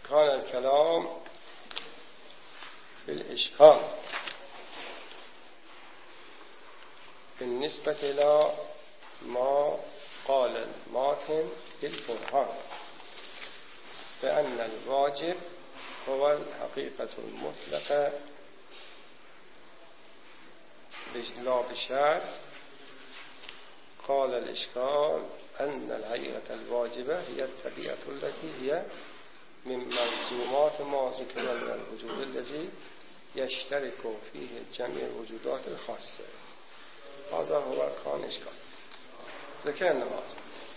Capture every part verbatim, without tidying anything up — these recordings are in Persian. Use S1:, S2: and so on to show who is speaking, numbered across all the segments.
S1: كان الكلام في الإشكال بالنسبة إلى ما قال الماتن بالبرهان بأن الواجب هو الحقيقة المطلقة لا بشرط. قال الإشكال أن الحقيقة الواجبة هي الطبيعة التي هي من ملزومات ما ذكر من الوجود الذي يشترك فيه جميع الوجودات الخاصة. هذا هو كان إشكال. ذكرنا ماذا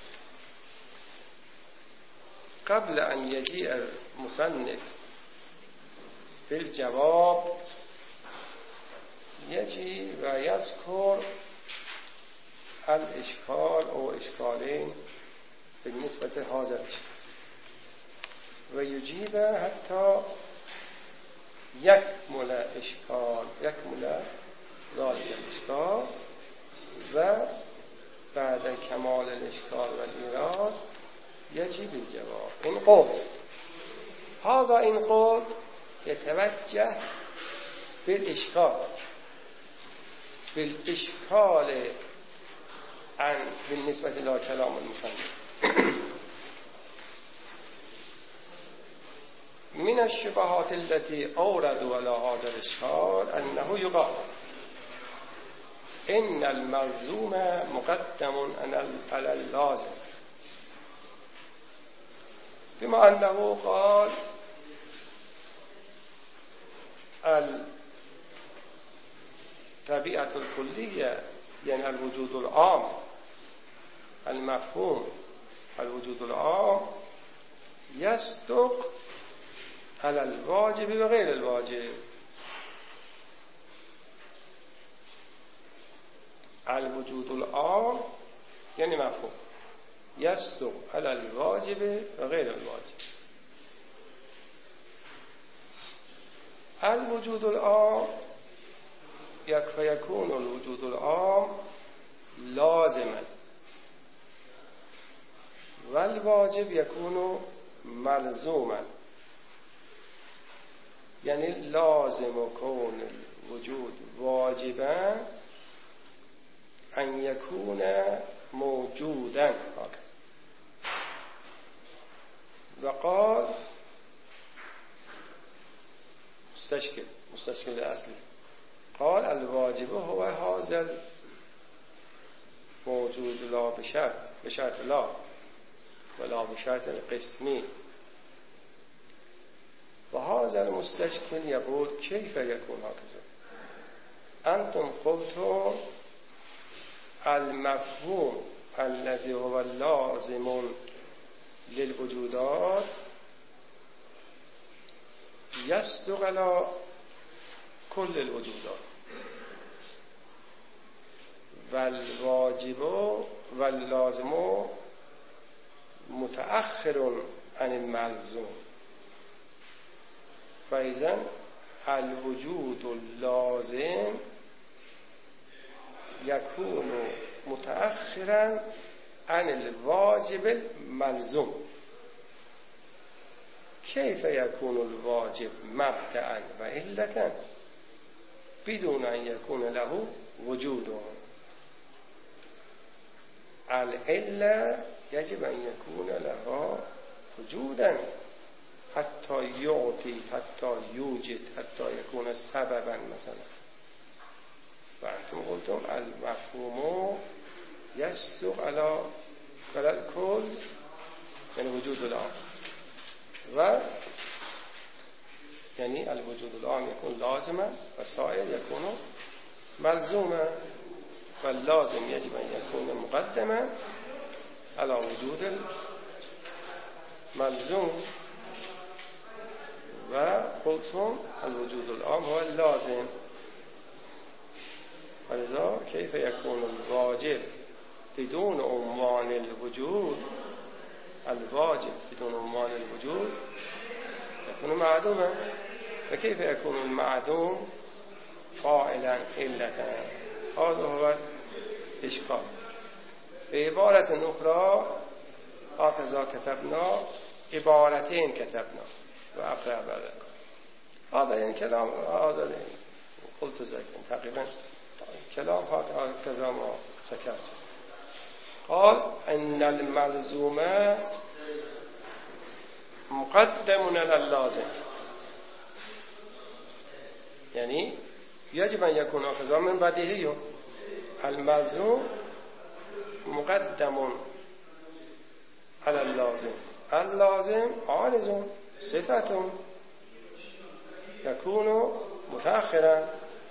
S1: قبل أن يجيء المصنف بالجواب يجي ويذكر الإشكال أو إشكالين بالنسبة لهذا الإشكال ويجيب حتى يكمل إشكال يكمل ذلك الإشكال، وبعد كمال الإشكال والإيراد يجي بالجواب. إن قلت هذا إن قلت يتوجه بالإشكال بالإشكال عن بالنسبة إلى كلام المصنف. من الشبهات التي أوردوا على هذا الإشكال أنه يقال إن الملزوم مقدم على اللازم، بما أنه قال الطبيعة الكلية يعني الوجود العام المفهوم الوجود العام يصدق على الواجب وغير الواجب. الوجود العام يعني مفهوم يصدق على الواجب وغير الواجب. الوجود العام فيكون الوجود العام لازما والواجب يكون ملزوما، يعني لازم كون الوجود واجبا أن يكون موجودا هكذا. وقال مستشكل مستشكل الأصلي قال الواجب هو هذا الموجود لا بشرط بشرط لا ولا بشرط القسمي. وهذا المستشكل يقول كيف يكون هكذا؟ أنتم قلتم المفهوم الذي هو لازم للوجودات يصدق على كل الوجودات، والواجب واللازم متأخر عن الملزوم. فإذا الوجود اللازم يكون متأخرا عن الواجب الملزوم. كيف يكون الواجب مبدأ وعلة بدون أن يكون له وجود؟ العلة يجب أن يكون لها وجودا حتى يعطي حتى يوجد حتى يكون سببا مثلا. وأنتم قلتم المفهوم يصدق على الكل يعني وجود العام، و يعني الوجود العام يكون لازما والسائر يكون ملزوما، واللازم يجب أن يكون مقدما على وجود الملزوم. وقلتم الوجود العام هو اللازم، ولذا كيف يكون الواجب بدون عنوان الوجود الواجب بدون عنوان الوجود يكون معدوما، وكيف يكون المعدوم فاعلا علة؟ هذا هو الإشكال. بعبارة أخرى هكذا كتبنا عبارتين كتبنا و اقرب لکم. هذا یعنی کلام هذا قلت زكين تقريبا كلام هذا كذا ما ذكرت. قال ان الملزوم مقدم على اللازم، يعني يجب ان يكون اخذ من بديهي. الملزوم مقدم على اللازم، اللازم عارض صفة يكون متأخرا.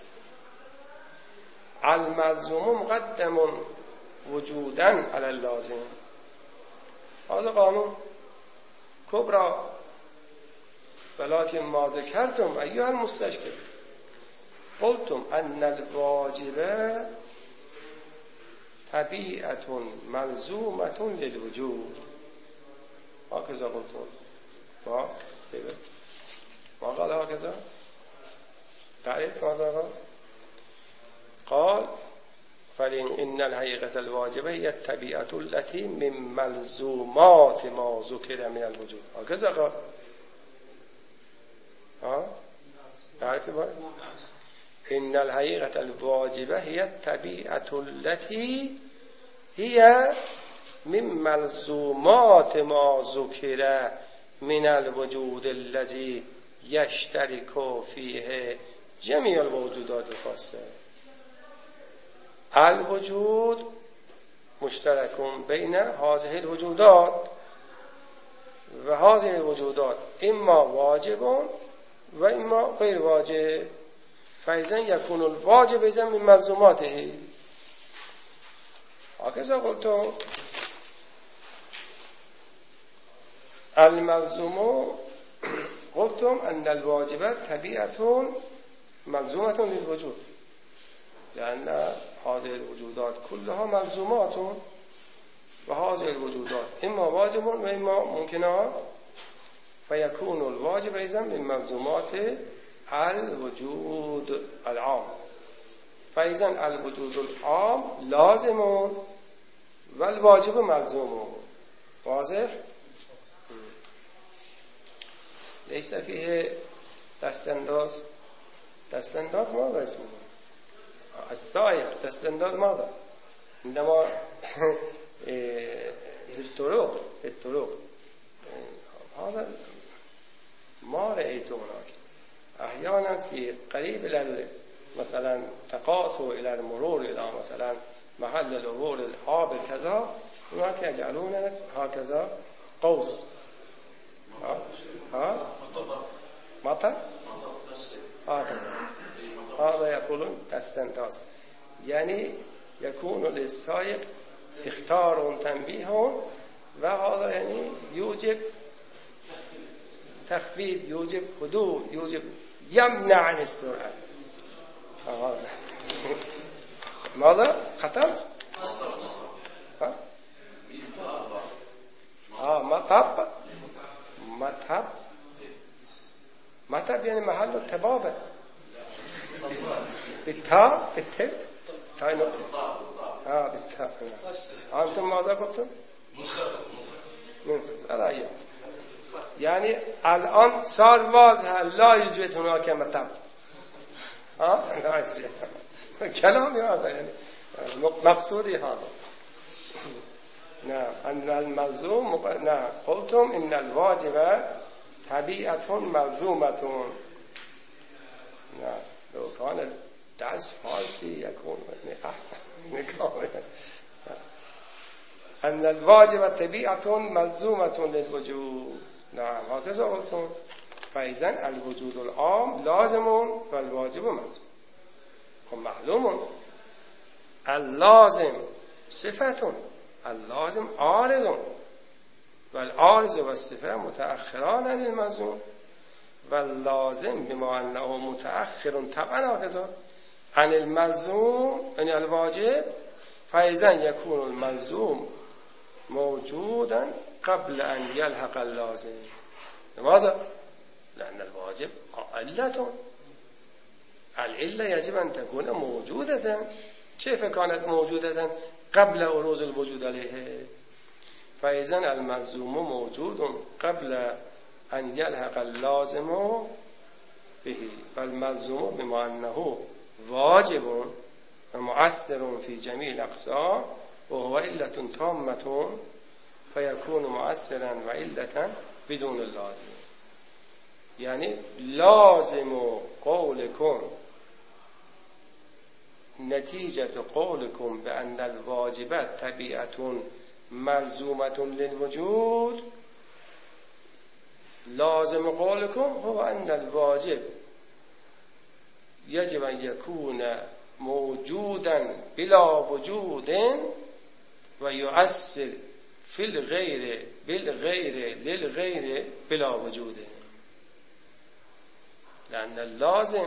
S1: الملزوم مقدم وجودا على اللازم. هذا قانون كبرى. ولكن ما ذكرتم أيها المستشكل قلتم أن الواجب طبيعة ملزومة للوجود. هكذا قلتم. ما ما قال هكذا؟ تعرف ماذا قال؟ قال فإن الحقيقة الواجبة هي الطبيعة التي من ملزومات ما ذكر من الوجود. هكذا قال. ها؟ تعرف ماذا؟ إن الحقيقة الواجبة هي الطبيعة التي هي من ملزومات ما ذكر من الوجود الذي يشترك فيه جميع الوجودات الخاصة. الوجود مشترك بين هذه الوجودات، وهذه الوجودات إما واجب وإما غير واجب، فإذا يكون الواجب إذا من ملزوماته. هكذا قلت. الملزوم قلتم أن الواجبات طبيعة ملزومة للوجود، لأن هذه الوجودات كلها ملزومات، وهذه الوجودات إما واجب وإما ممكنة، فيكون الواجب إذن من ملزومات الوجود العام. فإذن الوجود العام لازم والواجب ملزوم. واضح؟ ليس فيه دستانداز. دستانداز ماذا اسمه؟ السائق دستانداز ماذا؟ عندما في الطرق في الطرق هذا ما رأيت هناك. أحيانا في قريب إلى مثلا تقاطع إلى المرور إلى مثلا محل العبور العابر كذا، هناك يجعلون هكذا قوس. ها ها مطر هكذا. هذا يقولون دستانداز، يعني يكون للسائق اختار تنبيه، وهذا يعني يوجب تخفيف، يوجب هدوء، يوجب يمنع عن السرعة. ماذا؟ خطر؟ ها؟ آه مطب. مطب مطب يعني محل التبابة. بالتاء بالتاء تاء نقطة. آه بالتاء. أنتم ماذا قلتم؟ منخفض. منخفض. على يعني الآن صار واضح لا يوجد هناك مطب. ها لا يوجد. كلام هذا يعني مقصودي هذا. نعم. أن الملزوم مق... نعم قلتم إن الواجب طبيعة ملزومة. نعم. لو كان الدرس فارسي يكون أحسن. أن الواجب طبيعة ملزومة للوجود. نعم هكذا قلتم. فإذن الوجود العام لازم والواجب ملزوم. ومعلوم اللازم صفة، اللازم عارض، والعارض والصفة متأخران عن الملزوم، واللازم بما أنه متأخر طبعا هكذا عن الملزوم يعني الواجب، فإذن يكون الملزوم موجودا قبل أن يلحق اللازم. لماذا؟ لأن الواجب علة، العلة يجب أن تكون موجودة. كيف كانت موجودة قبل عروض الوجود عليه؟ فإذن الملزوم موجود قبل ان یلحق اللازم به والملزوم بما انه واجب و مؤثر فی جمیع الاقسام و هو علت تامة فیکون مؤثرا و علتا بدون اللازم. یعنی لازم قولکم نتیجة قولكم بأن الواجبات طبيعة ملزومة للوجود، لازم قولكم هو أن الواجب يجب أن يكون موجودا بلا وجود ويؤثر في الغير بالغير للغير بلا وجود، لأن اللازم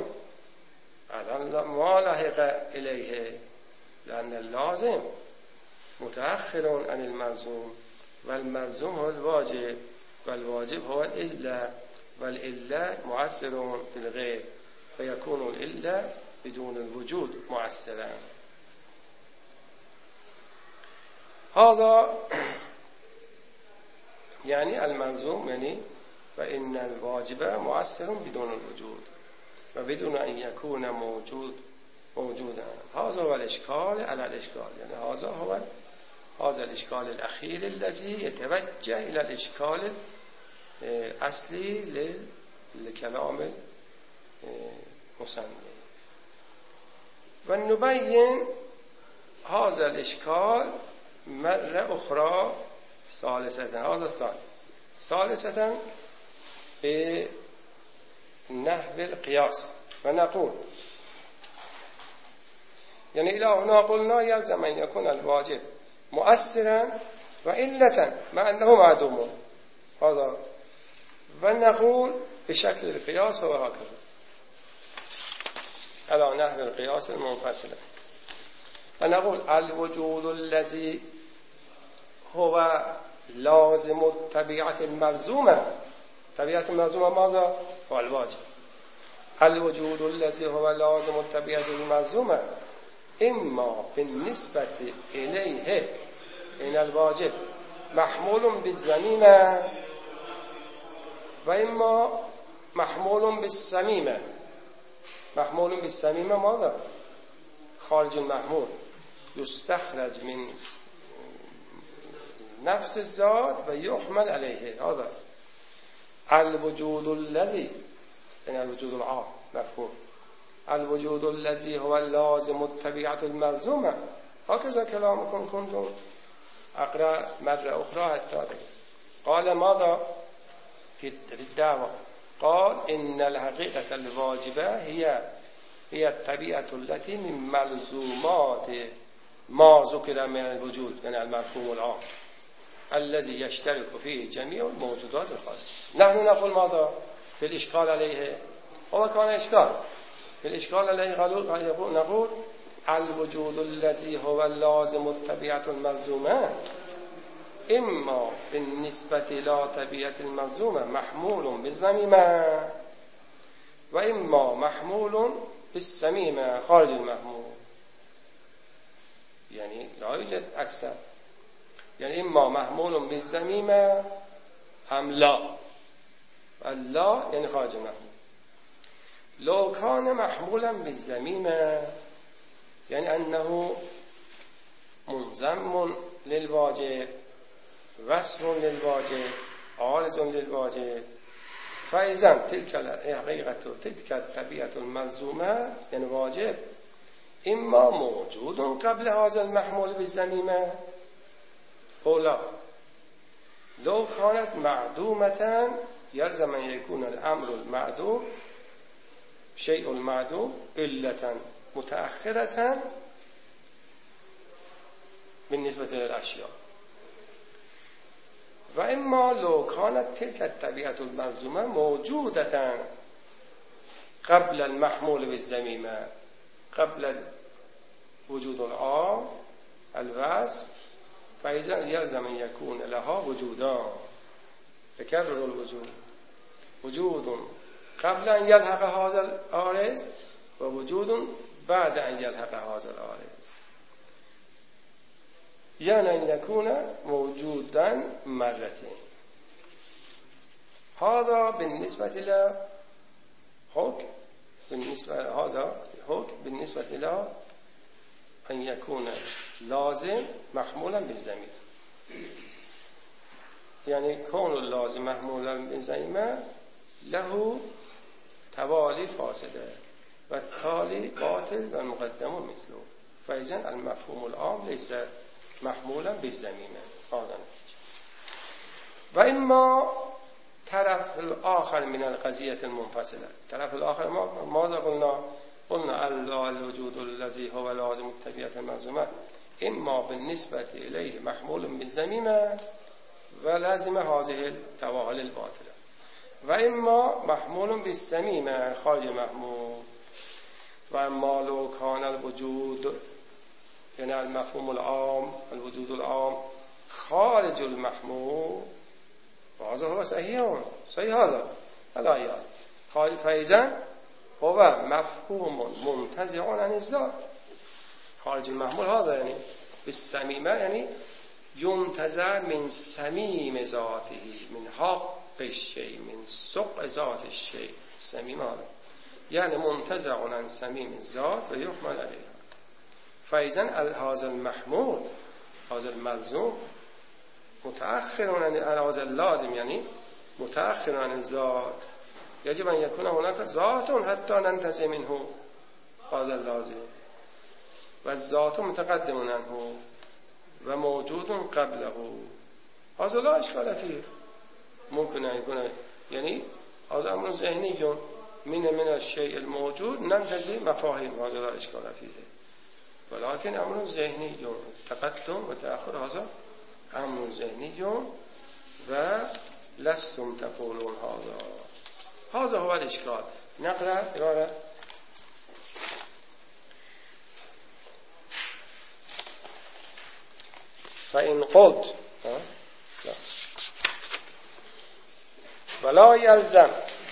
S1: ما لحق إليه، لأن اللازم متأخر عن الملزوم والملزوم هو الواجب والواجب هو الإلا والإلا مؤثر في الغير فيكون الإلا بدون الوجود مؤثرا. هذا يعني الملزوم يعني فإن الواجب مؤثر بدون الوجود و بدون ان يكون موجود موجودا. هذا هو الاشكال على الاشكال، يعني هذا هو هذا الاشكال الاخير الذي يتوجه الى الاشكال الاصلي لكلام المصنف. و نبين هذا الاشكال مرة اخرى ثالثة، هذا الثاني ثالثة به نحو القياس و نقول يعني الى هنا قلنا يلزم ان يكون الواجب مؤثرا و علة مع انه معدوم، هذا و نقول بشكل القياس هو هكذا على نحو القياس المنفصل. و نقول الوجود الذي هو لازم الطبيعة الملزومة، طبيعة الملزومة ماذا؟ هو الواجب. الوجود الذي هو لازم الطبيعة الملزومة إما بالنسبة إليه إن الواجب محمول بالزميمة وإما محمول بالسميمة. محمول بالسميمة ماذا؟ خارج المحمول يستخرج من نفس الذات ويحمل عليه. هذا الوجود الذي يعني الوجود العام مفهوم. الوجود الذي هو اللازم الطبيعة الملزومة، هكذا كلامكم كنتم أقرأ مرة أخرى حتى قال ماذا في الدعوة؟ قال إن الحقيقة الواجبة هي هي الطبيعة التي من ملزومات ما ذكر من الوجود، يعني المفهوم العام الذي يشترك فيه جميع الموجودات الخاصة. نحن نقول ماذا في الإشكال عليه؟ هو كان إشكال في الإشكال عليه نقول الوجود الذي هو اللازم الطبيعة الملزومة إما بالنسبة إلى طبيعة الملزومة محمول بالزميمة وإما محمول بالسميمة خارج المحمول، يعني لا يوجد أكثر، يعني إما محمول بالزميمة أم لا، اللا يعني خارج المحمول. لو كان محمولا بالزميمة يعني أنه منضم للواجب وصف للواجب عارض للواجب، فإذا تلك الحقيقة تلك الطبيعة الملزومة يعني واجب إما موجود قبل هذا المحمول بالزميمة أو لا. لو كانت معدومة يلزم أن يكون الأمر المعدوم شيء المعدوم علة متأخرة بالنسبة للأشياء. وإما لو كانت تلك الطبيعة الملزومة موجودة قبل المحمول بالزميمة، قبل وجود العام الوصف، فإذا يلزم أن يكون لها وجودان، تكرر الوجود، وجود قبل أن يلحق هذا العارض ووجود بعد أن يلحق هذا العارض، يعني أن يكون موجودا مرتين. هذا بالنسبة إلى حكم بالنسبة هذا حكم بالنسبة إلى أن يكون لازم محمولا بالضمير. يعني كون اللازم محمولا بالضمير له توالي فاسده و التالي باطل و المقدم مثله، فإذن المفهوم العام ليس محمولا بالضمير. هذا و اما طرف الآخر من القضية المنفصلة. طرف الآخر ما ماذا قلنا؟ قلنا الوجود الذي هو لازم الطبيعة الملزومة اما بالنسبة إليه محمول بالضمير ولازم هذه التوالي الباطلة، و اما محمول بالضمير خارج محمول. و اما لو كان الوجود يعني المفهوم العام الوجود العام خارج المحمول فهذا هو صحيح صحيح هذا الآيات خارج، فإذن هو مفهوم منتزع عن الذات. خارج المحمول هذا يعني بالصميمة يعني ينتزع من صميم ذاته، من حق الشيء، من سق ذات الشيء. صميم هذا يعني منتزع عن صميم الذات و يحمل عليها. فإذن هذا المحمول هذا الملزوم متأخر عن هذا اللازم، يعني متأخر عن الذات. يجب أن يكون هناك ذات حتى ننتزع منه هذا اللازم، و الذات متقدم عنه و موجود قبله. هذا لا إشكال فيه. ممكن أن يكون يعني هذا أمر ذهني من من الشيء الموجود ننتزع مفاهيم، هذا لا إشكال فيه. ولكن أمر ذهني تقدم وتأخر هذا أمر ذهني و لستم تقولون هذا. هذا هو الإشكال. نقرأ إلى فإن قلت ولا يلزم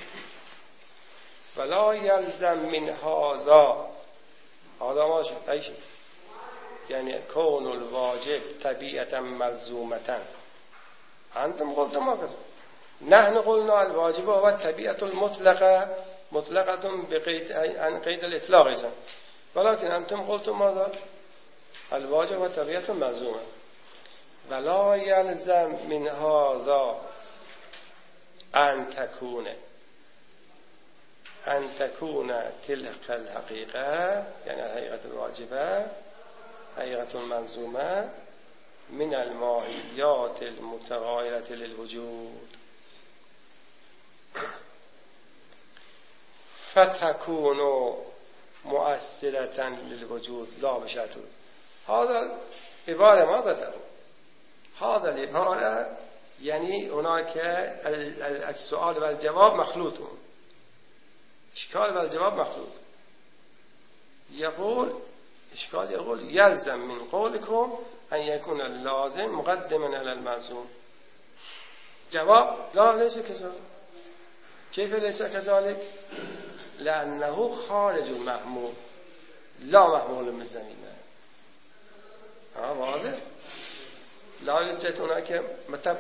S1: ولا يلزم من هذا هذا ما شيء أي شيء يعني كون الواجب طبيعة ملزومة. أنتم قلتم هكذا، نحن قلنا الواجب هو الطبيعة المطلقة مطلقة بقيد عن قيد الإطلاق إذن، ولكن أنتم قلتم ماذا؟ الواجب هو الطبيعة الملزومة. ولا يلزم من هذا أن تكون أن تكون تلك الحقيقة يعني الحقيقة الواجبة حقيقة الملزومة من الماهيات المتغايرة للوجود فتكون مؤثرة للوجود لا بشرط. هذا عبارة ماذا تقول؟ هذا العبارة يعني هناك السؤال والجواب مخلوط، إشكال والجواب مخلوط. يقول إشكال يقول يلزم من قولكم أن يكون اللازم مقدما على الملزوم. جواب لا ليس كذلك. كيف ليس كذلك؟ لأنه خارج المحمول لا محمول بالضمير. ها واضح؟ لا يوجد هناك متى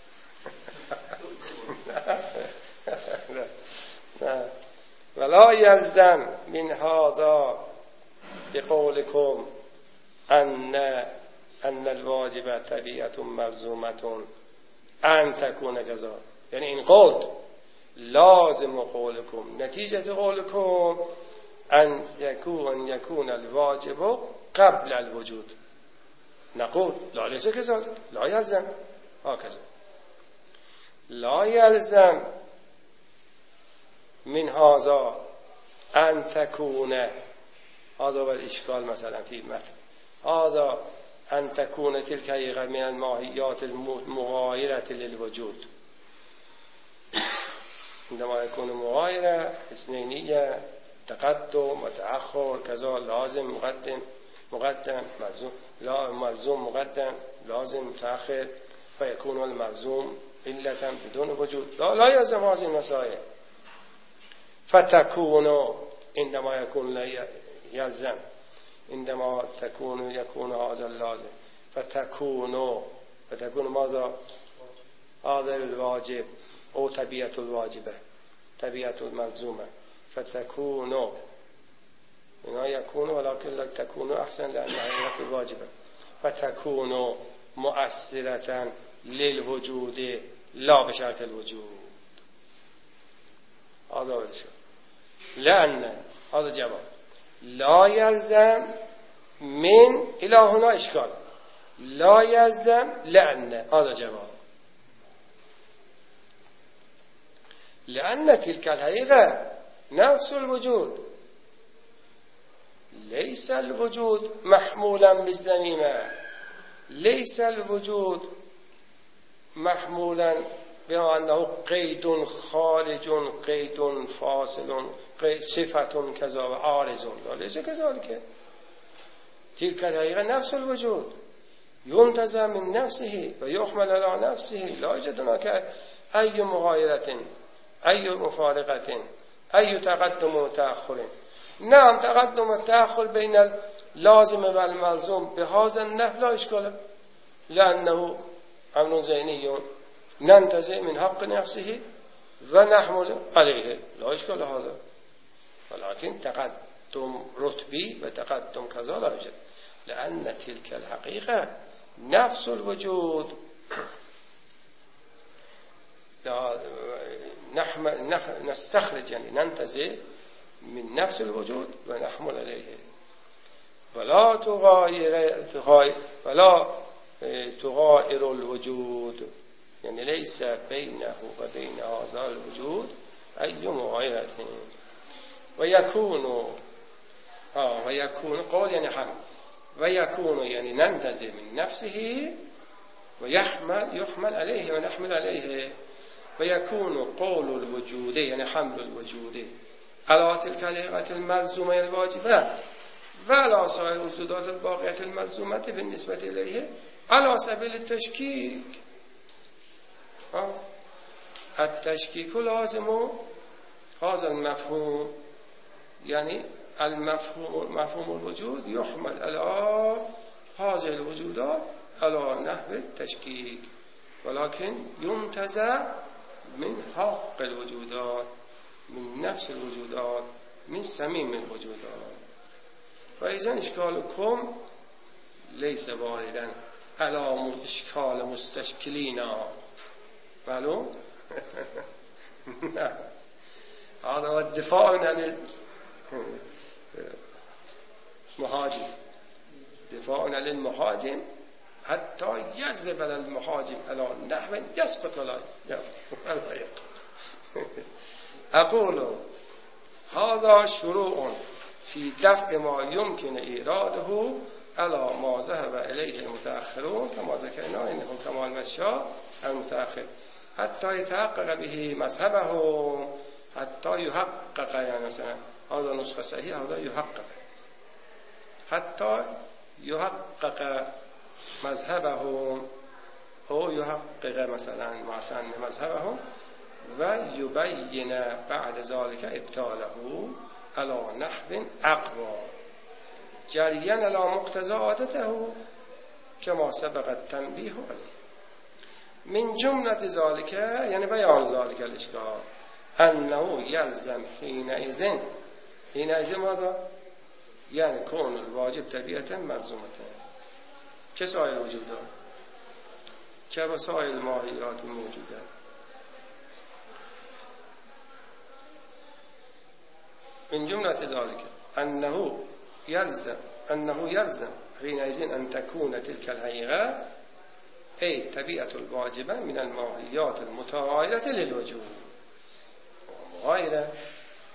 S1: ولا يلزم من هذا بقولكم أن أن الواجب طبيعة ملزومة أن تكون كذا. يعني إن قلت لازم قولكم نتيجة قولكم أن يكون يكون الواجب قبل الوجود، نقول لا ليس كذلك، لا يلزم هكذا. لا يلزم من هذا أن تكون، هذا هو الإشكال مثلا في المتن، هذا أن تكون تلك حقيقة من الماهيات المغايرة للوجود. عندما يكون مغايرة اثنينية تقدم وتأخر كذا لازم مقدم مقدم ملزوم لا ملزوم مقدم لازم متأخر فيكون الملزوم علة بدون وجود. لا لا يلزم هذه المسائل. فتكون عندما يكون لا يلزم عندما تكون يكون هذا اللازم فتكون فتكون ماذا؟ هذا الواجب او طبیعت الواجبه طبیعت الملزومه فتكون اینا یکون ولكن لا تكون احسن لان حقیقت الواجبه فتكون مؤثرة للوجود لا بشرط الوجود. هذا هو الشيء. لأن هذا جواب لا يلزم من إلى هنا إشكال لا يلزم لأن هذا جواب لأن تلك الحقيقة نفس الوجود ليس الوجود محمولا بالزميمة ليس الوجود محمولا بأنه قيد خارج قيد فاصل قيد صفة كذا وعارض ليس كذلك تلك الحقيقة نفس الوجود ينتزع من نفسه ويحمل على نفسه لا يوجد هناك أي مغايرة أي مفارقة أي تقدم وتأخر. نعم تقدم وتأخر بين اللازم والملزوم بهذا النحو لا إشكال لأنه أمر ذهني ننتزع من حق نفسه ونحمل عليه لا إشكال هذا ولكن تقدم رتبي وتقدم كذا لا يوجد لأن تلك الحقيقة نفس الوجود لا نحمل نستخرج يعني ننتزع من نفس الوجود ونحمل عليه ولا تغاير تغاير ولا تغاير الوجود يعني ليس بينه وبين هذا الوجود أي مغايرة ويكون آه ويكون قول يعني حمل ويكون يعني ننتزع من نفسه ويحمل يحمل عليه ونحمل عليه ويكون قول الوجود يعني حمل الوجود على تلك الحقيقة الملزومة الواجبة وعلى سائر الوجودات الباقية الملزومة بالنسبة إليه على سبيل التشكيك. آه. التشكيك لازم هذا المفهوم يعني المفهوم مفهوم الوجود يحمل على هذه الوجودات على نحو التشكيك ولكن ينتزع من حق الوجودات من نفس الوجودات من صميم الوجودات. فإذا إشكالكم ليس واردا على إشكال مستشكلين معلوم؟ هذا هو الدفاع عن المهاجم دفاع عن المهاجم حتى يجذب على المهاجم على نحو يسقط ولا يقع. أقول هذا شروع في دفع ما يمكن إيراده على ما ذهب إليه المتأخرون كما ذكرنا إنه كمال مشاء المتأخر حتى يتحقق به مذهبه حتى يحقق يعني مثلا هذا نسخة صحيحة هذا يحقق حتى يحقق مذهبه أو يحقق مثلا مثلا مذهبه ويبين بعد ذلك ابطاله على نحو أقوى جريا على مقتضى عادته كما سبق التنبيه عليه. من جملة ذلك يعني بيان ذلك الإشكال أنه يلزم حينئذ حينئذ ماذا؟ يعني كون الواجب طبيعة ملزومة كسائر الوجودات كوسائر الماهيات الموجودة. من جملة ذلك أنه يلزم أنه يلزم حينئذ أن تكون تلك الحقيقة أي طبيعة الواجبة من الماهيات المتغايرة للوجود. مغايرة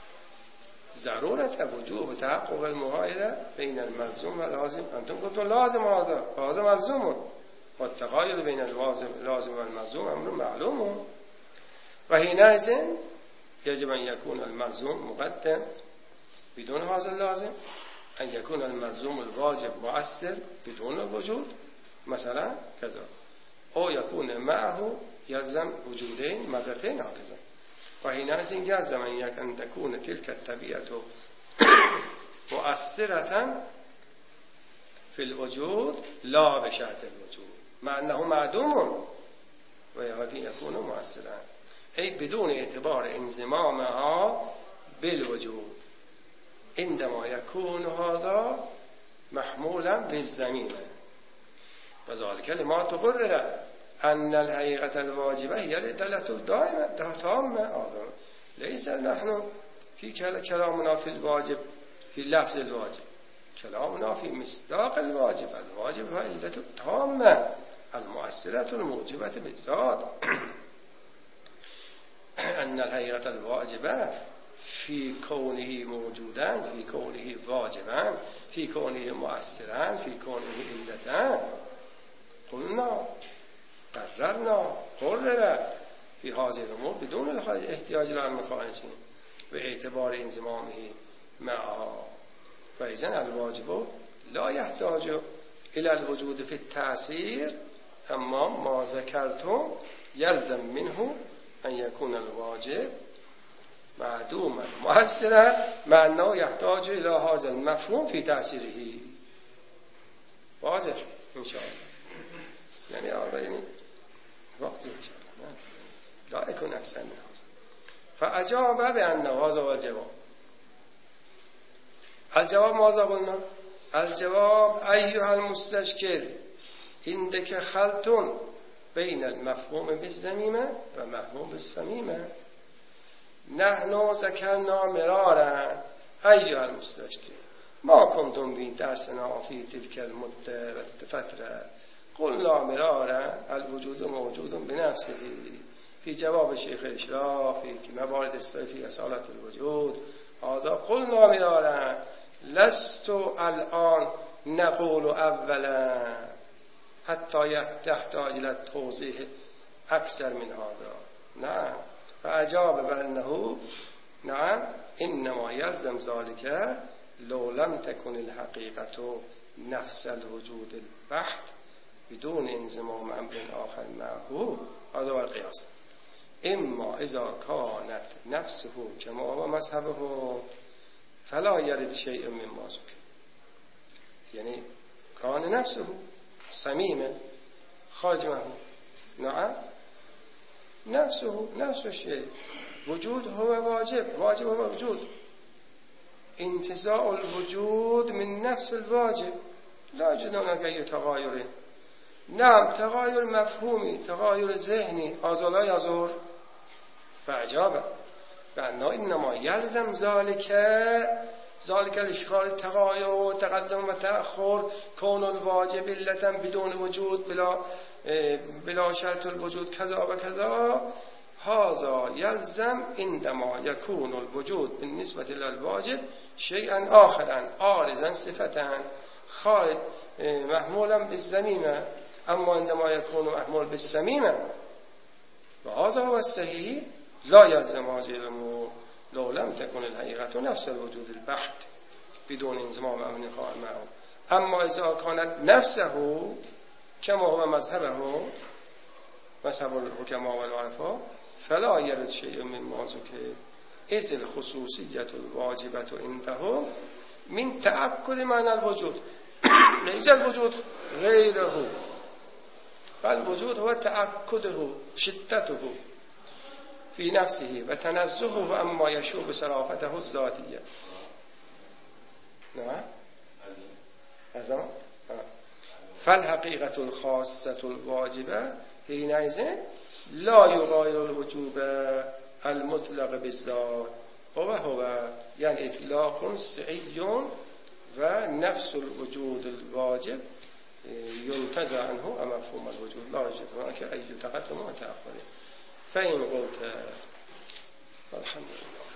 S1: ضرورة وجوب تحقق المغايرة بين الملزوم واللازم. أنتم قلتم لازم هذا هذا ملزوم والتغاير بين اللازم والملزوم أمر معلوم وحينئذ يجب أن يكون الملزوم مقدم بدون هذا اللازم أن يكون الملزوم الواجب مؤثر بدون الوجود مثلا كذا أو يكون معه يلزم وجودين مرتين هكذا. وحينئذ يلزم أن تكون تلك الطبيعة مؤثرة في الوجود لا بشرط الوجود مع أنه معدوم ويكون مؤثرا. ای بدون اعتبار انضمامها بالوجود عندما يكون هذا محمولا بالضمير وذلك لما تقرر أن الحقيقة الواجبة هي الدالة الدائمة تامة ليس نحن في كلامنا في الواجب في لفظ الواجب كلامنا في مصداق الواجب الواجب هو العلة التامة المؤثرة الموجبة بالذات أن الحقيقة الواجبة في كونه موجودا في كونه واجبا في كونه مؤثرا في كونه علة قلنا قررنا قرر في هذه الأمور بدون الاحتياج إلى المخالفين باعتبار انضمامه معها فإذن الواجب لا يحتاج إلى الوجود في التأثير أما ما ذكرتم يلزم منه أن يكون الواجب معدوما مؤثرا مع أنه يحتاج إلى هذا المفهوم في تأثيره واضح إن شاء الله يعني هذا يعني واضح إن شاء الله لا يكون أكثر من هذا فأجاب بأن هذا هو الجواب الجواب ماذا قلنا الجواب أيها المستشكل عندك خلط بين المفهوم بالذميمة ومفهوم بالصميمة نحن ذكرنا مرارا أيها المستشكل ما كنتم في درسنا في تلك المدة والفترة قلنا مرارا الوجود موجود بنفسه في جواب شيخ الإشراف في موارد الصيف في أصالة الوجود هذا قلنا مرارا لست الآن نقول أولا حتى يحتاج إلى التوضيح أكثر من هذا نعم فأجاب بأنه نعم إنما يلزم ذلك لو لم تكن الحقيقة نفس الوجود البحت بدون انضمام أمر آخر معه هذا هو القياس إما إذا كانت نفسه كما هو مذهبه فلا يرد شيء مما ذكر يعني كان نفسه صميما خارج معه نعم نفسه نفس الشيء وجود هو واجب واجب هو وجود انتزاع الوجود من نفس الواجب لا يوجد هناك أي تغاير نعم تغاير مفهومي تغاير ذهني هذا لا يزور فأجاب بأنه إنما يلزم ذلك ذلك الإشكال التغاير وتقدم وتأخر كون الواجب علة بدون وجود بلا بلا شرط الوجود كذا وكذا هذا يلزم عندما يكون الوجود بالنسبة للواجب شيئا آخرا عارضا صفة خارج محمولا بالذميمة أما عندما يكون محمول بالصميمة وهذا هو الصحيح لا يلزم هذه الأمور لو لم تكن الحقيقة نفس الوجود البحت بدون انضمام أمر آخر معه أما إذا كانت نفسه كما هو مذهبه مذهب الحكماء والعرفاء فلا يرد شيء مما ذكر إذ الخصوصية الواجبة عندهم من تأكد معنى الوجود ليس الوجود غيره فالوجود هو تأكده شدته في نفسه وتنزهه أما يشوب صرافته الذاتية نعم هذا فالحقيقة الخاصة الواجبة حينئذ لا يغاير الوجوب المطلق بالذات وهو يعني إطلاق سعي ونفس الوجود الواجب ينتزع عنه مفهوم الوجود لا يوجد هناك أي تقدم وتأخر فإن قلت الحمد لله